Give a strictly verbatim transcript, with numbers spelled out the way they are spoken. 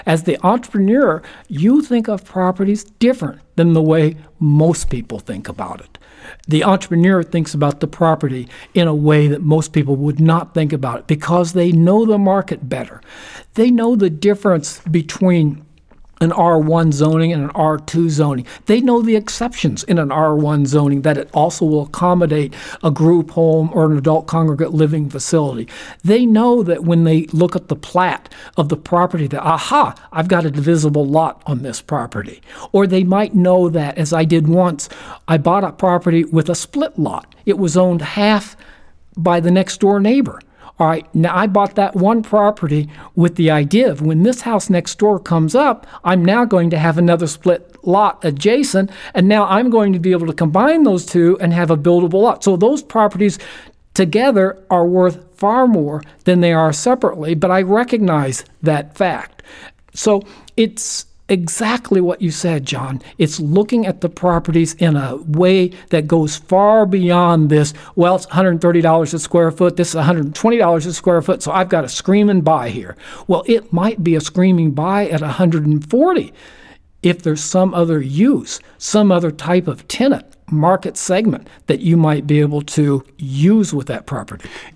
As the entrepreneur, you think of properties different than the way most people think about it. The entrepreneur thinks about the property in a way that most people would not think about it because they know the market better. They know the difference between an R one zoning and an R two zoning. They know the exceptions in an R one zoning, that it also will accommodate a group home or an adult congregate living facility. They know that when they look at the plat of the property that, aha, I've got a divisible lot on this property. Or they might know that, as I did once, I bought a property with a split lot. It was owned half by the next door neighbor. All right, now I bought that one property with the idea of when this house next door comes up, I'm now going to have another split lot adjacent, and now I'm going to be able to combine those two and have a buildable lot. So those properties together are worth far more than they are separately, but I recognize that fact. So it's exactly what you said, John. It's looking at the properties in a way that goes far beyond this, well, it's one hundred thirty dollars a square foot, this is one hundred twenty dollars a square foot, so I've got a screaming buy here. Well, it might be a screaming buy at one hundred forty if there's some other use, some other type of tenant, market segment that you might be able to use with that property.